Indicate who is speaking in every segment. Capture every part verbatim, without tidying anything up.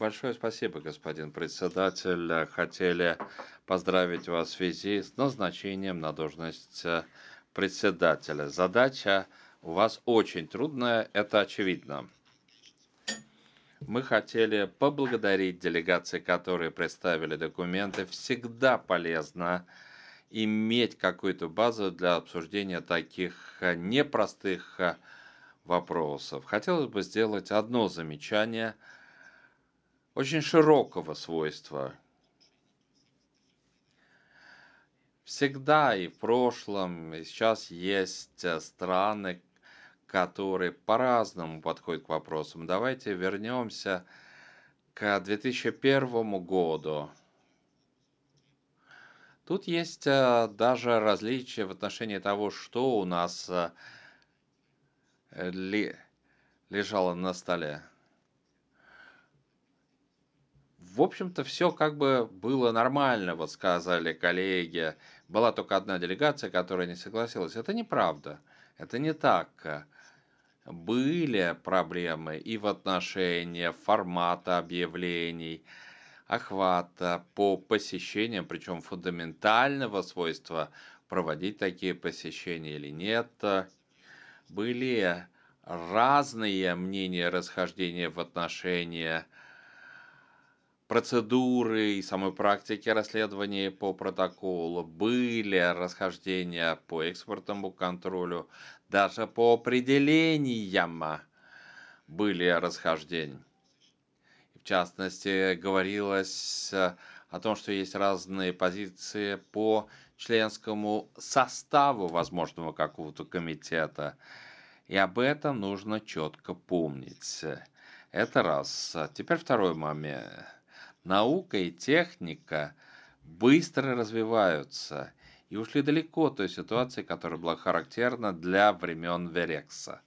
Speaker 1: Большое спасибо, господин председатель. Э, Хотели поздравить вас в связи с назначением на должность э, председателя. Задача у вас очень трудная, это очевидно. Мы хотели поблагодарить делегации, которые представили документы. Всегда полезно иметь какую-то базу для обсуждения таких э, непростых э, вопросов. Хотелось бы сделать одно замечание очень широкого свойства. Всегда и в прошлом, и сейчас есть э, страны, которые по-разному подходят к вопросам. Давайте вернемся к две тысячи первому году. Тут есть э, даже различия в отношении того, что у нас э, ли- лежало на столе. В общем-то, все как бы было нормально, вот сказали коллеги. Была только одна делегация, которая не согласилась. Это неправда. Это не так. Были проблемы и в отношении формата объявлений, охвата по посещениям, причем фундаментального свойства проводить такие посещения или нет. Были разные мнения расхождения в отношении процедуры и самой практики расследования по протоколу. Были расхождения по экспортному контролю, даже по определениям были расхождения. В частности, говорилось э, о том, что есть разные позиции по членскому составу возможного какого-то комитета. И об этом нужно четко помнить. Это раз. Теперь второй момент. Наука и техника быстро развиваются и ушли далеко от той ситуации, которая была характерна для времен Верекса.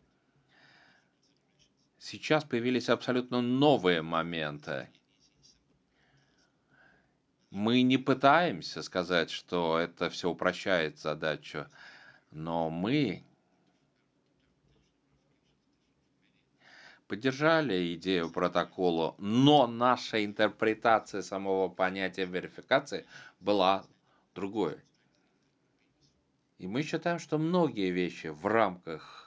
Speaker 1: Сейчас появились абсолютно новые моменты. Мы не пытаемся сказать, что это все упрощает задачу, но мы поддержали идею протокола, но наша интерпретация самого понятия верификации была другой. И мы считаем, что многие вещи в рамках